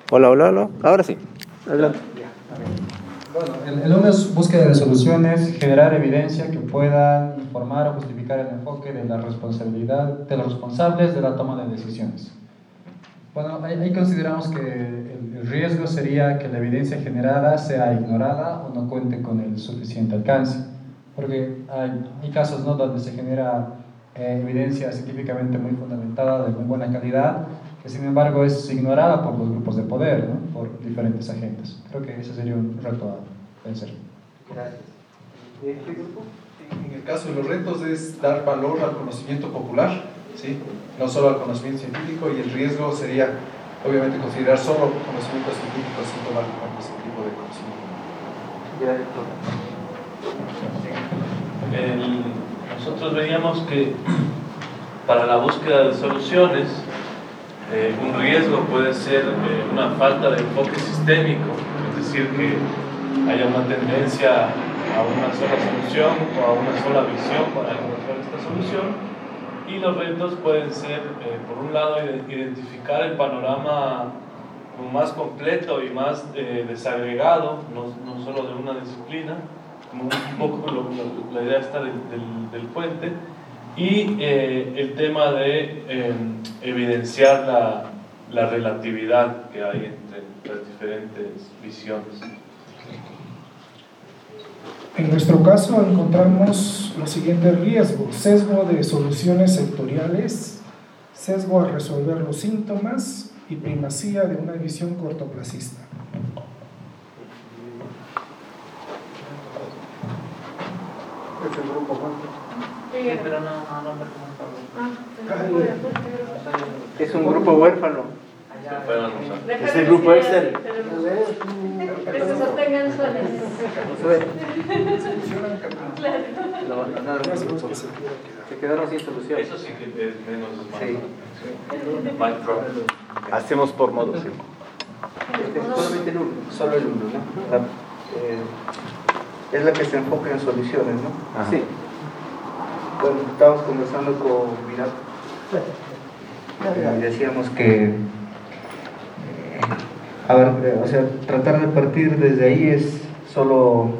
Hola, hola, hola. Ahora sí. Adelante. Bueno, el uno es búsqueda de soluciones, generar evidencia que pueda informar o justificar el enfoque de la responsabilidad de los responsables de la toma de decisiones. Bueno, ahí consideramos que el riesgo sería que la evidencia generada sea ignorada o no cuente con el suficiente alcance, porque hay casos, ¿no?, donde se genera evidencia científicamente muy fundamentada, de muy buena calidad, que sin embargo es ignorada por los grupos de poder, ¿no?, por diferentes agentes. Creo que ese sería un reto a vencer. Gracias. ¿Y este grupo? En el caso de los retos es dar valor al conocimiento popular, ¿sí?, no solo al conocimiento científico, y el riesgo sería obviamente considerar solo conocimientos científicos sin tomar en cuenta ese tipo de conocimiento. Nosotros veíamos que para la búsqueda de soluciones un riesgo puede ser una falta de enfoque sistémico, es decir, que haya una tendencia a una sola solución o a una sola visión para encontrar esta solución. Y los retos pueden ser, por un lado, identificar el panorama más completo y más desagregado, no solo de una disciplina, como un poco la idea está del puente, y el tema de evidenciar la relatividad que hay entre las diferentes visiones. En nuestro caso encontramos los siguientes riesgos: sesgo de soluciones sectoriales, sesgo a resolver los síntomas y primacía de una visión cortoplacista. Es el grupo Juan. Sí, Pero no es un grupo huérfano. Es el grupo Excel. Que se sostengan soles. Se quedaron sin solución. Eso sí que es menos Sí. Hacemos por modo, sí. Solamente el uno. Solo el uno, ¿no? Es la que se enfoca en soluciones, ¿no? Ajá. Sí. Bueno, estábamos conversando con Mirat y decíamos que o sea, tratar de partir desde ahí es solo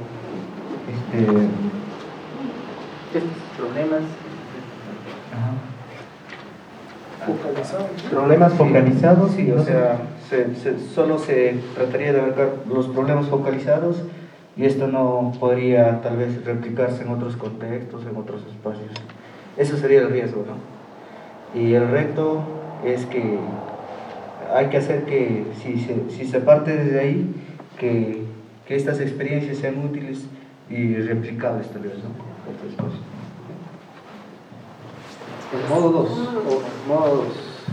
problemas focalizados, sí, o sea, solo se trataría de abarcar los problemas focalizados, y esto no podría tal vez replicarse en otros contextos, en otros espacios. Eso sería el riesgo, ¿no? Y el reto es que hay que hacer que, si se parte desde ahí, que estas experiencias sean útiles y replicables tal vez, ¿no? Otros espacios. El modo 2. Modo 2.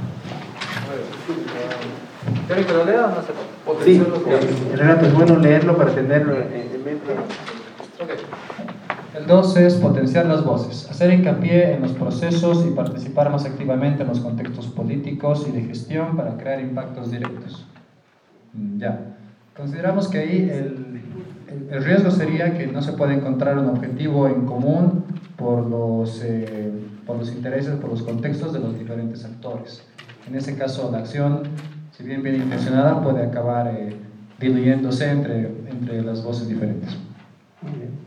¿Quieren que lo lea o no se puede? Sí, Renato, es bueno leerlo para tenerlo en mente. Okay. El 2 es potenciar las voces, hacer hincapié en los procesos y participar más activamente en los contextos políticos y de gestión para crear impactos directos. Ya. Consideramos que ahí el riesgo sería que no se pueda encontrar un objetivo en común por los intereses, por los contextos de los diferentes actores. En ese caso, la acción, si bien intencionada, puede acabar diluyéndose entre las voces diferentes. Muy bien.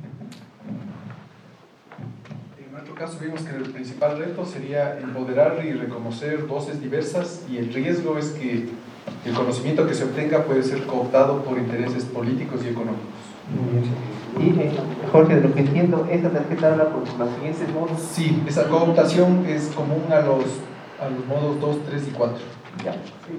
En nuestro caso vimos que el principal reto sería empoderar y reconocer voces diversas, y el riesgo es que el conocimiento que se obtenga puede ser cooptado por intereses políticos y económicos. Muy bien. Y Jorge, de lo que entiendo, esta tarjeta habla por los siguientes modos. Sí, esa cooptación es común a los modos 2, 3 y 4. Ya.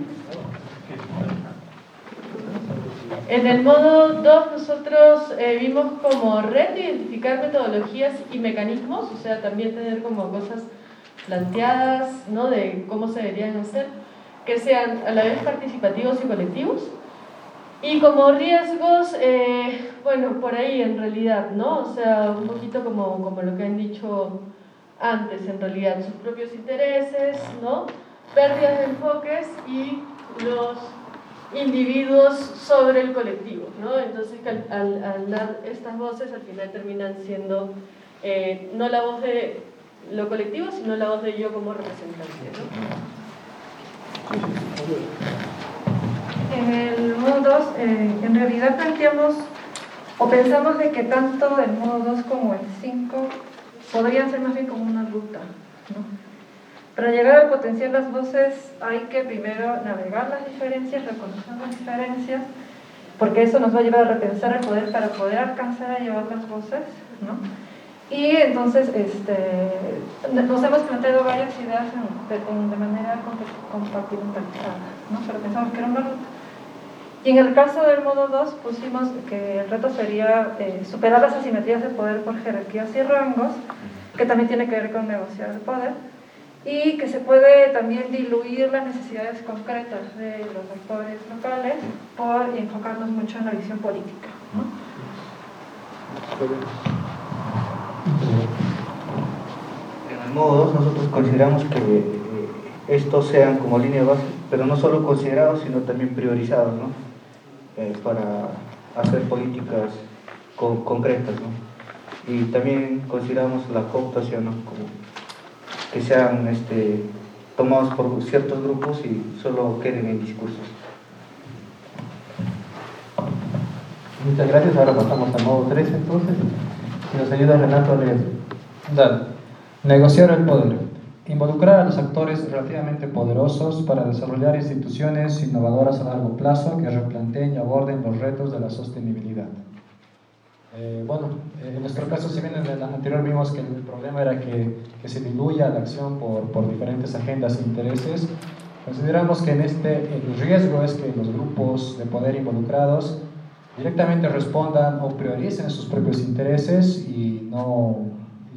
En el modo 2 nosotros vimos como reto identificar metodologías y mecanismos, o sea, también tener como cosas planteadas, ¿no?, de cómo se deberían hacer, que sean a la vez participativos y colectivos. Y como riesgos, bueno, por ahí en realidad, ¿no? O sea, un poquito como lo que han dicho antes, en realidad, sus propios intereses, ¿no? Pérdidas de enfoques y los individuos sobre el colectivo, ¿no? Entonces, al dar estas voces, al final terminan siendo no la voz de lo colectivo, sino la voz de yo como representante, ¿no? en el modo 2, en realidad planteamos o pensamos de que tanto el modo 2 como el 5 podrían ser más bien como una ruta, ¿no? Para llegar a potenciar las voces hay que primero navegar las diferencias, reconocer las diferencias, porque eso nos va a llevar a repensar el poder para poder alcanzar a llevar las voces, ¿no? Y entonces nos hemos planteado varias ideas de manera compartimentalizada, ¿no? Pero pensamos que era una ruta. Y en el caso del modo 2 pusimos que el reto sería superar las asimetrías de poder por jerarquías y rangos, que también tiene que ver con negociar el poder, y que se puede también diluir las necesidades concretas de los actores locales por enfocarnos mucho en la visión política, ¿no? En el modo 2 nosotros consideramos que estos sean como línea base, pero no solo considerados, sino también priorizados, ¿no? Para hacer políticas concretas, ¿no? Y también consideramos la cooptación, ¿no? Como que sean tomados por ciertos grupos y solo queden en discursos. Muchas gracias. Ahora pasamos al modo 3 entonces. Si nos ayuda Renato Arias. Dale. Negociar el poder. Involucrar a los actores relativamente poderosos para desarrollar instituciones innovadoras a largo plazo que replanteen y aborden los retos de la sostenibilidad. En nuestro caso, si bien en el anterior vimos que el problema era que se diluya la acción por diferentes agendas e intereses, consideramos que el riesgo es que los grupos de poder involucrados directamente respondan o prioricen sus propios intereses y no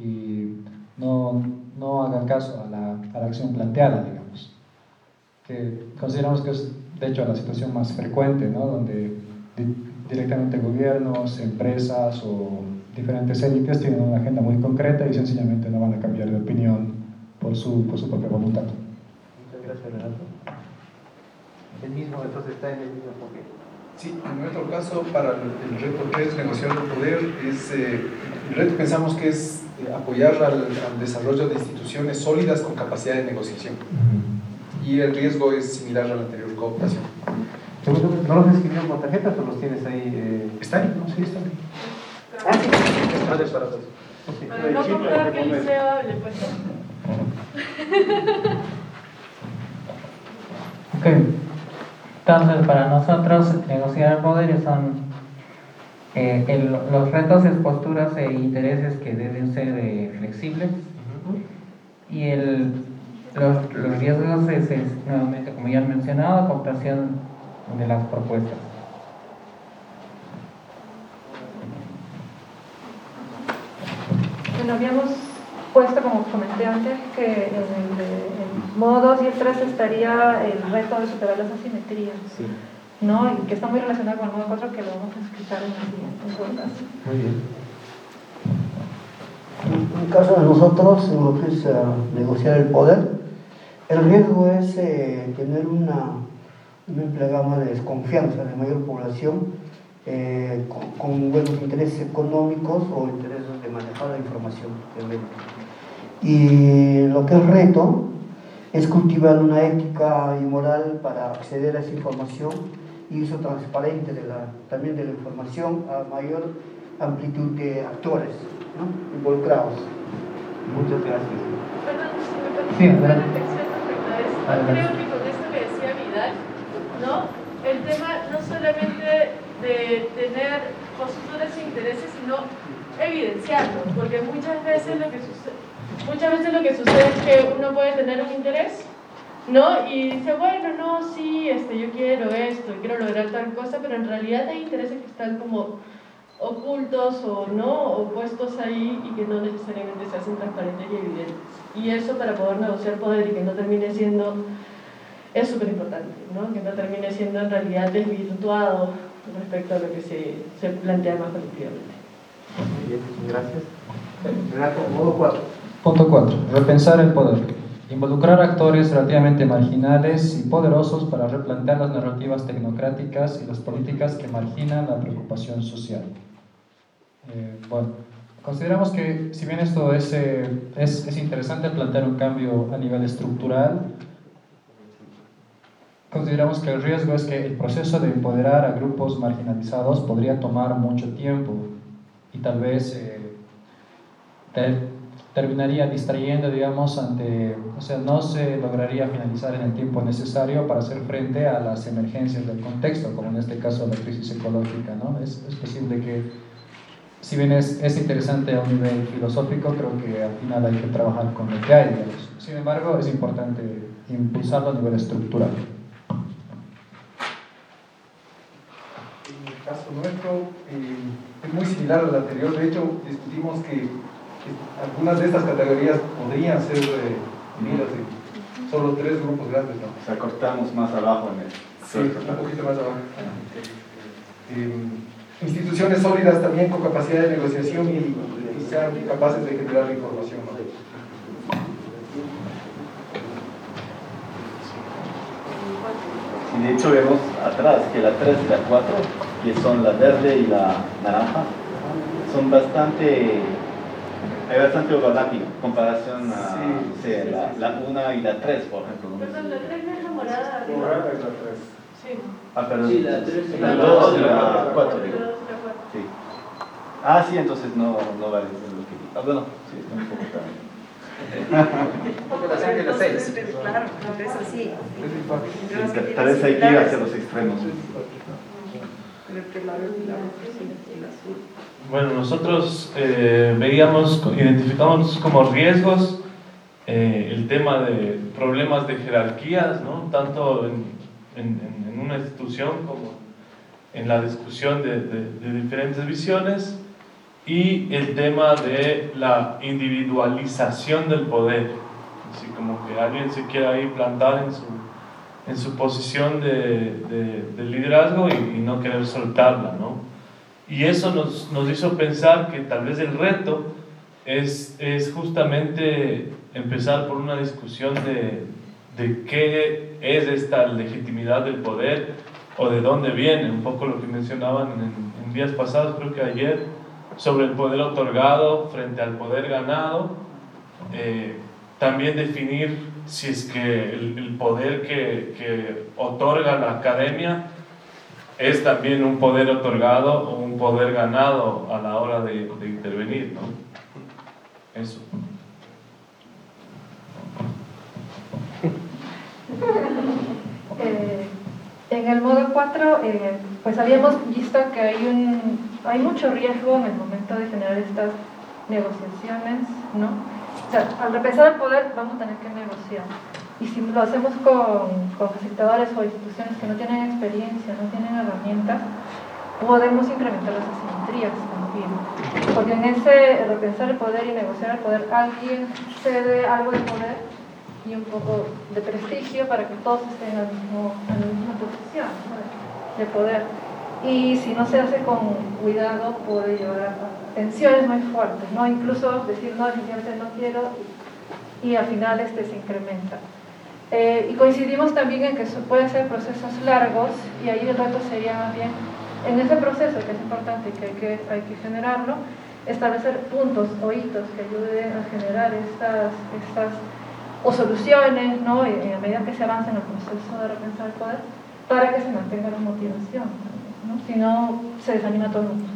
hagan caso a la acción planteada, digamos. Que consideramos que es, de hecho, la situación más frecuente, ¿no? Donde directamente gobiernos, empresas o diferentes élites tienen una agenda muy concreta y sencillamente no van a cambiar de opinión por su propia voluntad. Muchas gracias, Renato. El mismo, entonces, está en el mismo enfoque. Sí, en nuestro caso, para el reto 3, negociar el poder, el reto pensamos que es apoyar al desarrollo de instituciones sólidas con capacidad de negociación. Y el riesgo es similar al anterior, cooptación. ¿No los escribieron con tarjetas o los tienes ahí? ¿Están? No, sí, están. Sí. Para no comprar que el liceo hable, pues. Ok. Entonces, para nosotros, negociar el poder son los retos, es posturas e intereses que deben ser flexibles. Y los riesgos es, nuevamente, como ya han mencionado, cooptación de las propuestas. Bueno, habíamos puesto, como comenté antes, que en el modo 2 y el 3 estaría el reto de superar las asimetrías, Sí. ¿no? Y que está muy relacionado con el modo 4, que lo vamos a explicar en el siguiente caso. Muy bien. En el caso de nosotros, en lo que es negociar el poder, el riesgo es tener una gama de desconfianza de mayor población con buenos intereses económicos o intereses de manejar la información. Y lo que es reto es cultivar una ética y moral para acceder a esa información y uso transparente también de la información a mayor amplitud de actores, ¿no? Involucrados. Muchas gracias. Perdón, si me permite Sí, una adelante. reflexión respecto a esto. Adelante. Creo que con esto que decía Vidal, ¿no? El tema no solamente de tener posturas e intereses, sino evidenciarlos, porque muchas veces lo que sucede es que uno puede tener un interés, ¿no? Y dice, bueno, no, sí, yo quiero esto, quiero lograr tal cosa, pero en realidad hay intereses que están como ocultos o no, o puestos ahí y que no necesariamente se hacen transparentes y evidentes. Y eso, para poder negociar poder y que no termine siendo, es súper importante, ¿no? Que no termine siendo en realidad desvirtuado respecto a lo que se plantea más colectivamente. Muy bien, gracias. Renato, modo 4. Punto 4. Repensar el poder. Involucrar actores relativamente marginales y poderosos para replantear las narrativas tecnocráticas y las políticas que marginan la preocupación social. Consideramos que, si bien esto es interesante plantear un cambio a nivel estructural, consideramos que el riesgo es que el proceso de empoderar a grupos marginalizados podría tomar mucho tiempo y tal vez terminaría distrayendo, digamos, o sea, no se lograría finalizar en el tiempo necesario para hacer frente a las emergencias del contexto, como en este caso la crisis ecológica, ¿no? Es posible que, si bien es interesante a un nivel filosófico, creo que al final hay que trabajar con lo que hay, digamos. Sin embargo, es importante impulsarlo a nivel estructural. En el caso nuestro es muy similar al anterior. De hecho, discutimos que algunas de estas categorías podrían ser unidas en solo 3 grupos grandes, ¿no? O sea, cortamos más abajo en el... Sí, un poquito más abajo. Instituciones sólidas también con capacidad de negociación y sean capaces de generar información, ¿no? Y de hecho vemos atrás que la 3 y la 4, que son la verde y la naranja, son bastante... Hay bastante overlapping en comparación a no sé, la 1 y la 3, por ejemplo. Perdón, la 3 es la morada. Morada es la 3. Sí. Ah, perdón. Sí, la 3 y la la 2 y la 4. 4, digo. Sí. Ah, sí, entonces no vale lo que... Ah, bueno, sí, está un poco también. Claro, eso sí. Tal vez hay que ir hacia los extremos. Bueno, nosotros identificamos como riesgos el tema de problemas de jerarquías, ¿no? Tanto en una institución como en la discusión de diferentes visiones, y el tema de la individualización del poder, así como que alguien se quiera ahí plantar en su posición de liderazgo y no querer soltarla, ¿no? Y eso nos hizo pensar que tal vez el reto es justamente empezar por una discusión de qué es esta legitimidad del poder o de dónde viene, un poco lo que mencionaban en días pasados, creo que ayer, sobre el poder otorgado frente al poder ganado. También definir si es que el poder que otorga la academia es también un poder otorgado o un poder ganado a la hora de intervenir, ¿no? Eso. En el modo 4, pues habíamos visto que hay mucho riesgo en el momento de generar estas negociaciones, ¿no? O sea, al repensar el poder vamos a tener que negociar. Y si lo hacemos con facilitadores o instituciones que no tienen experiencia, no tienen herramientas, podemos incrementar las asimetrías también. Porque en ese repensar el poder y negociar el poder, alguien cede algo de poder y un poco de prestigio para que todos estén en la misma posición, ¿no? de poder. Y si no se hace con cuidado, puede llevar a tensiones muy fuertes, ¿no? Incluso decir, no, definitivamente no quiero, y al final se incrementa. Y coincidimos también en que pueden ser procesos largos, y ahí el reto sería más bien, en ese proceso que es importante y que hay que generarlo, establecer puntos o hitos que ayuden a generar estas o soluciones, ¿no? Y a medida que se avanza en el proceso de repensar el poder, para que se mantenga la motivación, ¿no? Si no, se desanima todo el mundo.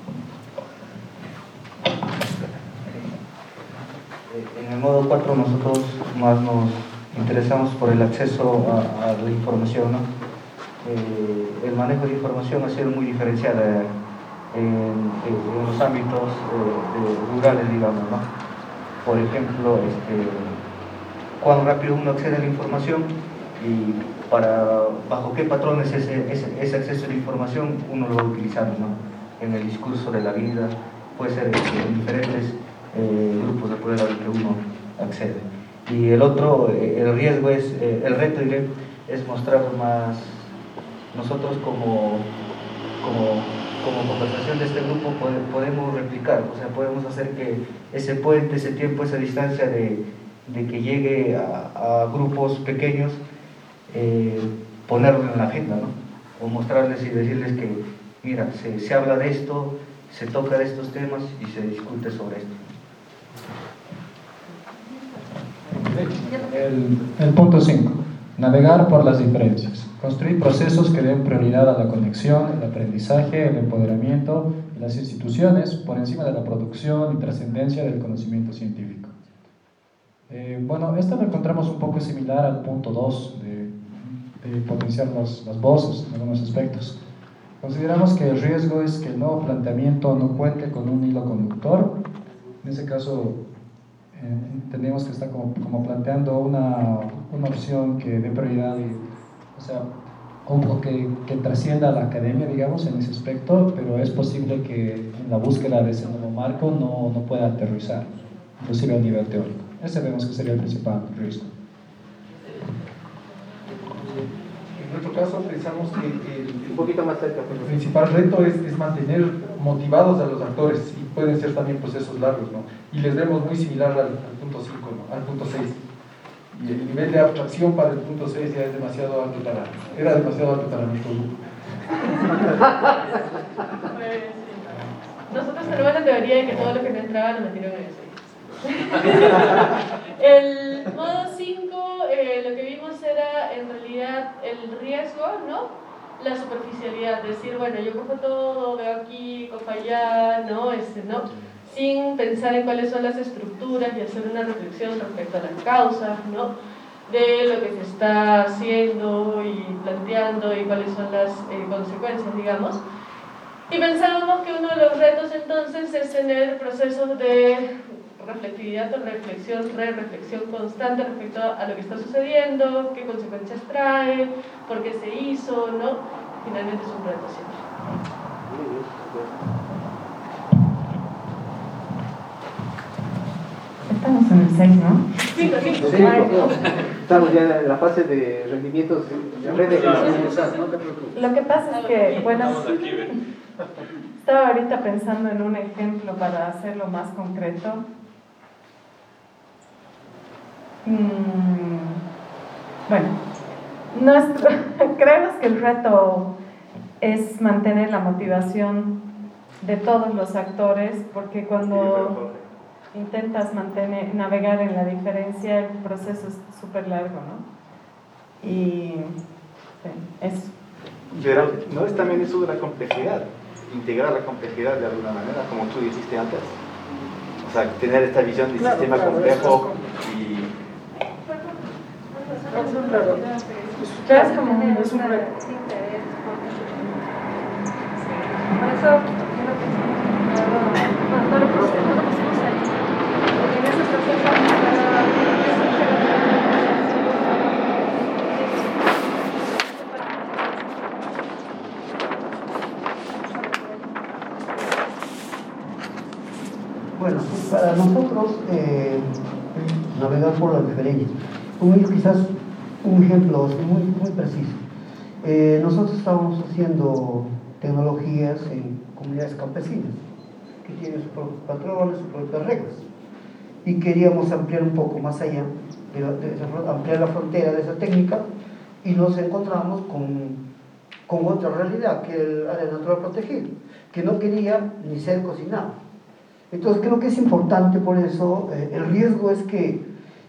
En el modo 4 nosotros más nos interesamos por el acceso a la información, ¿no? El manejo de información ha sido muy diferenciada en los ámbitos rurales, digamos, ¿no? Por ejemplo, cuán rápido uno accede a la información y bajo qué patrones ese acceso a la información uno lo va utilizando, ¿no? En el discurso de la vida, puede ser en diferentes grupos de poder a los que uno accede. Y el otro, el riesgo el reto es mostrar más, nosotros como conversación de este grupo podemos replicar, o sea, podemos hacer que ese puente, ese tiempo, esa distancia de que llegue a grupos pequeños, ponerlo en la agenda, ¿no? O mostrarles y decirles que, mira, se habla de esto, se toca de estos temas y se discute sobre esto. El punto 5, navegar por las diferencias. Construir procesos que den prioridad a la conexión, el aprendizaje, el empoderamiento y las instituciones por encima de la producción y trascendencia del conocimiento científico. Bueno, esto lo encontramos un poco similar al punto 2 de potenciar las voces en algunos aspectos. Consideramos que el riesgo es que el nuevo planteamiento no cuente con un hilo conductor. En ese caso, entendemos que está como planteando una opción que dé prioridad, o sea, o que trascienda a la academia, digamos, en ese aspecto, pero es posible que en la búsqueda de ese nuevo marco no pueda aterrizar, inclusive a nivel teórico. Ese vemos que sería el principal riesgo. En nuestro caso pensamos que un poquito más cerca, el principal reto es mantener motivados a los actores, y pueden ser también procesos largos, ¿no? Y les vemos muy similar al punto 5, ¿no? Al punto 6. Y el nivel de abstracción para el punto 6 ya es demasiado alto era demasiado alto para nuestro grupo. Nosotros tenemos la teoría de que todo lo que no entraba lo metieron en el 6. El modo 5, lo que vimos era en realidad el riesgo, ¿no? La superficialidad, decir, bueno, yo cojo todo, veo aquí, cojo allá, ¿no? ¿No? Sin pensar en cuáles son las estructuras y hacer una reflexión respecto a las causas, ¿no? De lo que se está haciendo y planteando y cuáles son las consecuencias, digamos. Y pensábamos que uno de los retos entonces es tener procesos de reflectividad o reflexión, re-reflexión constante respecto a lo que está sucediendo, qué consecuencias trae, por qué se hizo, ¿no? Finalmente es un reto siempre. Estamos en el 6, ¿no? Sí. Estamos ya en la fase de rendimientos. Lo que pasa es que, bueno, estaba ahorita pensando en un ejemplo para hacerlo más concreto. Bueno, creemos que el reto es mantener la motivación de todos los actores, porque cuando intentas navegar en la diferencia, el proceso es súper largo, ¿no? Y sí, eso. Pero no es también eso de la complejidad, integrar la complejidad de alguna manera, como tú dijiste antes. O sea, tener esta visión de sistema complejo y... Es un reto. Es un reto. Por eso no lo pusimos ahí. Porque en ese proceso bueno, para nosotros navegar por las diferencias, quizás un ejemplo muy preciso. Nosotros estábamos haciendo tecnologías en comunidades campesinas que tienen sus propios patrones, sus propias reglas, y queríamos ampliar un poco más allá, ampliar la frontera de esa técnica, y nos encontramos con otra realidad, que el área natural protegida, que no quería ni ser cocinado. Entonces creo que es importante, por eso el riesgo es que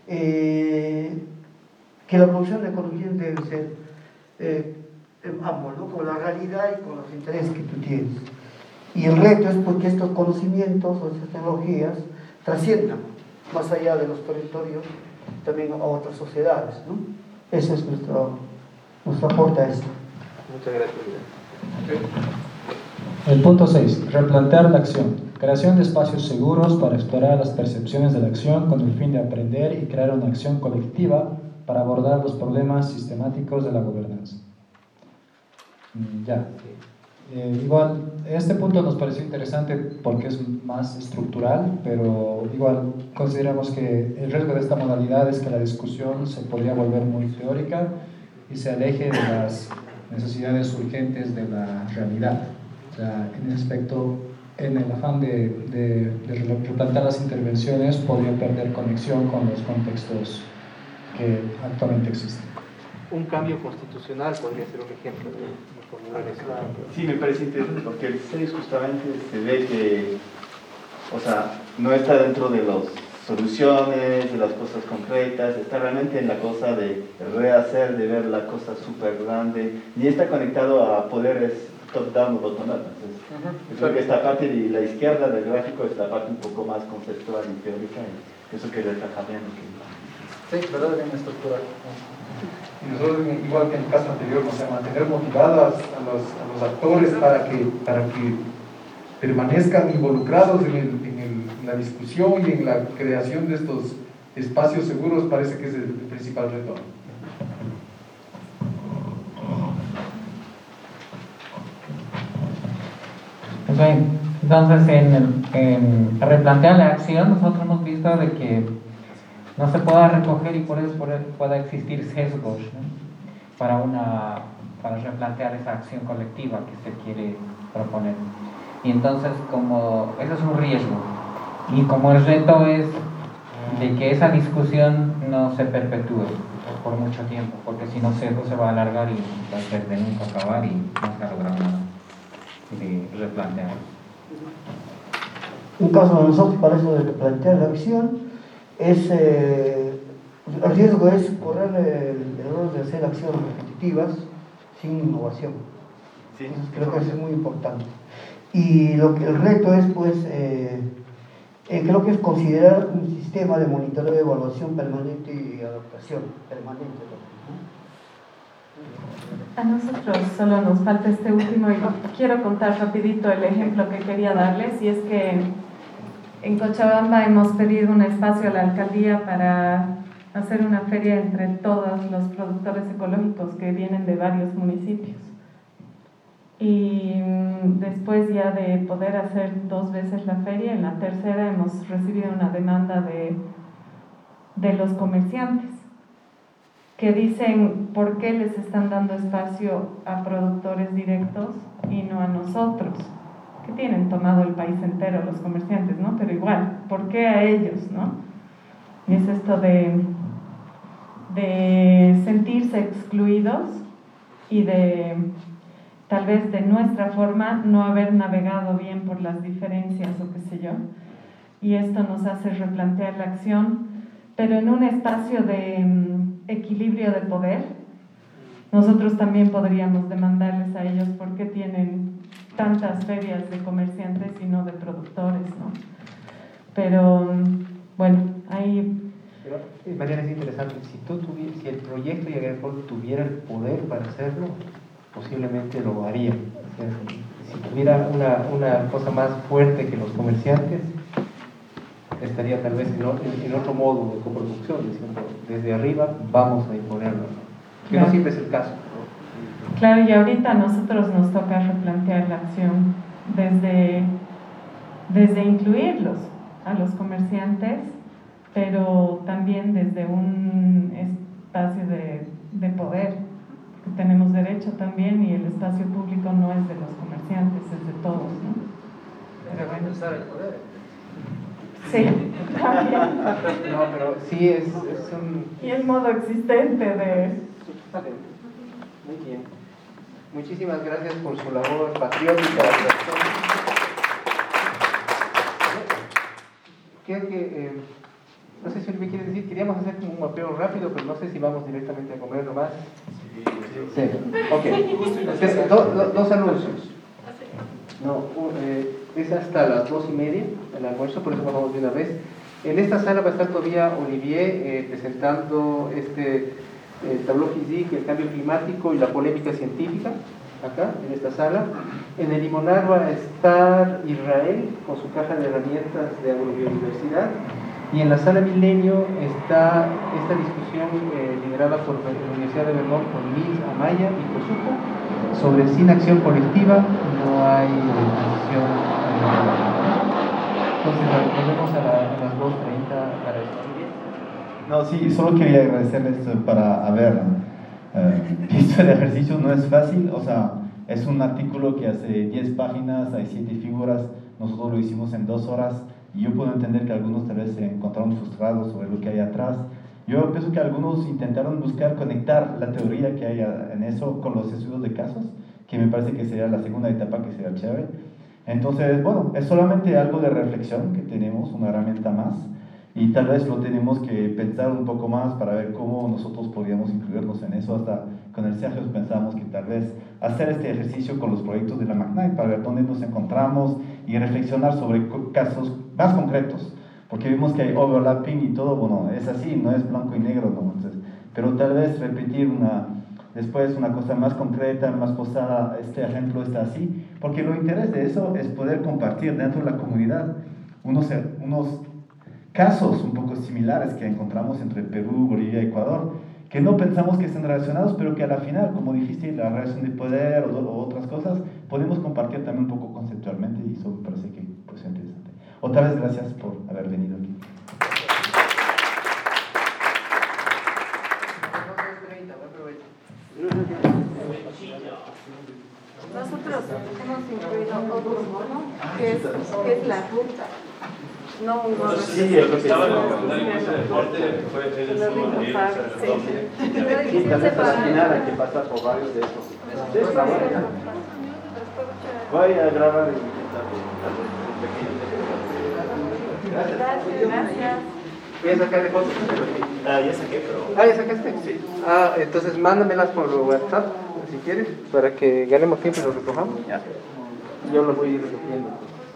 la producción de conocimiento debe ser ambos, ¿no? Con la realidad y con los intereses que tú tienes. Y el reto es porque estos conocimientos o estas tecnologías trasciendan más allá de los territorios, también a otras sociedades, ¿no? Ese es nuestro aporte a esto. Muchas gracias. El punto 6. Replantear la acción. Creación de espacios seguros para explorar las percepciones de la acción con el fin de aprender y crear una acción colectiva para abordar los problemas sistemáticos de la gobernanza. Igual, este punto nos pareció interesante porque es más estructural, pero igual consideramos que el riesgo de esta modalidad es que la discusión se podría volver muy teórica y se aleje de las necesidades urgentes de la realidad. O sea, en ese aspecto, en el afán de replantear las intervenciones, podría perder conexión con los contextos que actualmente existen. Un cambio constitucional podría ser un ejemplo de formular eso. Sí, me parece interesante porque el 6 justamente se ve que, o sea, no está dentro de los soluciones, de las cosas concretas, está realmente en la cosa de rehacer, de ver la cosa súper grande, y está conectado a poderes top-down o bottom-up. Entonces, yo creo que esta parte de la izquierda del gráfico es la parte un poco más conceptual y teórica, y eso que refleja bien lo que... Sí, ¿verdad? Bien estructural. Y nosotros, igual que en el caso anterior, o sea, mantener motivados a los actores para que permanezcan involucrados en la discusión y en la creación de estos espacios seguros, parece que es el principal reto. Okay. Entonces, en replantear la acción, nosotros hemos visto de que no se pueda recoger y por eso pueda existir sesgos, ¿no? para replantear esa acción colectiva que se quiere proponer. Y entonces, como eso es un riesgo, y como el reto es de que esa discusión no se perpetúe por mucho tiempo, porque si no se va a alargar y va a ser de nunca acabar y no se ha logrado nada de replantear. Un caso de nosotros para eso de plantear la acción es el riesgo es correr el error de hacer acciones repetitivas sin innovación. Sí. Entonces, creo que eso es muy importante. Y el reto es, pues, creo que es considerar un sistema de monitoreo, evaluación permanente y adaptación permanente. A nosotros solo nos falta este último y quiero contar rapidito el ejemplo que quería darles, y es que en Cochabamba hemos pedido un espacio a la alcaldía para hacer una feria entre todos los productores ecológicos que vienen de varios municipios. Y después ya de poder hacer 2 veces la feria, en la tercera hemos recibido una demanda de los comerciantes que dicen por qué les están dando espacio a productores directos y no a nosotros, que tienen tomado el país entero los comerciantes, ¿no? Pero igual, ¿por qué a ellos, no? Y es esto de sentirse excluidos y de tal vez de nuestra forma no haber navegado bien por las diferencias o qué sé yo, y esto nos hace replantear la acción, pero en un espacio de equilibrio de poder. Nosotros también podríamos demandarles a ellos por qué tienen tantas ferias de comerciantes y no de productores, ¿no? Pero bueno, ahí... Pero, Mariana, es interesante, si el proyecto y Agripol tuviera el poder para hacerlo, posiblemente lo haría. O sea, si tuviera una cosa más fuerte que los comerciantes, estaría tal vez en otro modo de coproducción, diciendo desde arriba vamos a imponerlo, que no siempre es el caso, ¿no? Claro, y ahorita a nosotros nos toca replantear la acción desde incluirlos a los comerciantes, pero también desde un espacio de poder, que tenemos derecho también, y el espacio público no es de los comerciantes, es de todos, ¿no? Pero bueno, usar el poder. sí, también. No, pero sí es un... Y el modo existente de... Muy bien. Muchísimas gracias por su labor patriótica. Creo que, no sé si me quiere decir, queríamos hacer como un mapeo rápido, pero no sé si vamos directamente a comer nomás. Sí. Ok. Entonces, dos anuncios. No, es hasta las 2:30 el almuerzo, por eso vamos de una vez. En esta sala va a estar todavía Olivier presentando tableau physique, el cambio climático y la polémica científica, acá, en esta sala. En el Limonar va a estar Israel con su caja de herramientas de agrobiodiversidad. Y en la sala Milenio está esta discusión liderada por la Universidad de Vermont con Liz Amaya y Kosuko sobre sin acción colectiva no hay transición. Entonces nos vemos a las 2:30 para esto. No, sí, solo quería agradecerles para haber visto el ejercicio. No es fácil, o sea, es un artículo que hace 10 páginas, hay 7 figuras, nosotros lo hicimos en 2 horas. Y yo puedo entender que algunos tal vez se encontraron frustrados sobre lo que hay atrás. Yo pienso que algunos intentaron buscar conectar la teoría que hay en eso con los estudios de casos, que me parece que sería la segunda etapa que sería chévere. Entonces, bueno, es solamente algo de reflexión que tenemos, una herramienta más, Y tal vez lo tenemos que pensar un poco más para ver cómo nosotros podríamos incluirnos en eso. Hasta con el Sergio pensamos que tal vez hacer este ejercicio con los proyectos de la McKnight para ver dónde nos encontramos y reflexionar sobre casos más concretos. Porque vimos que hay overlapping y todo, bueno, es así, no es blanco y negro, ¿no? Entonces, pero tal vez repetir después una cosa más concreta, más posada, este ejemplo está así, porque lo interés de eso es poder compartir dentro de la comunidad unos casos un poco similares que encontramos entre Perú, Bolivia y Ecuador, que no pensamos que estén relacionados, pero que a la final, como dijiste, la relación de poder o otras cosas, podemos compartir también un poco conceptualmente y eso me parece que pues, es interesante. Otra vez gracias por haber venido aquí. Nosotros hemos incluido otro mono, que es la ruta. No un mono. Sí, el que estaba en el comentario de ese deporte fue el final hay que pasar por varios de esos. Voy a grabar y Gracias. ¿Voy a sacar de fotos? ya saqué, pero... ¿Ya sacaste? Sí. Entonces mándamelas por WhatsApp, si quieres, para que ganemos tiempo y lo recojamos. Ya. Yo lo voy a ir recogiendo.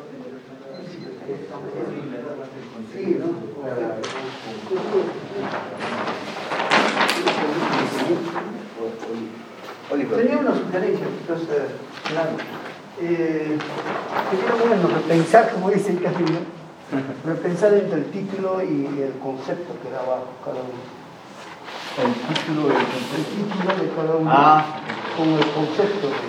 Sí, ¿no? Tenía una sugerencia, entonces, claro. Sería bueno repensar, como dice el Castillo, repensar entre el título y el concepto que da abajo cada uno. El título de cada uno con el concepto de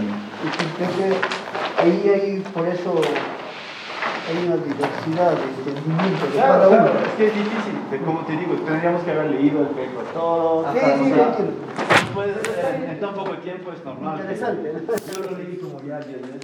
ahí hay, por eso hay una diversidad de entendimiento de cada uno. Claro, es que es difícil, como te digo, tendríamos que haber leído el paper todo. Sí, después, en tan poco tiempo es normal. Interesante. Yo lo leí como ya 10 veces.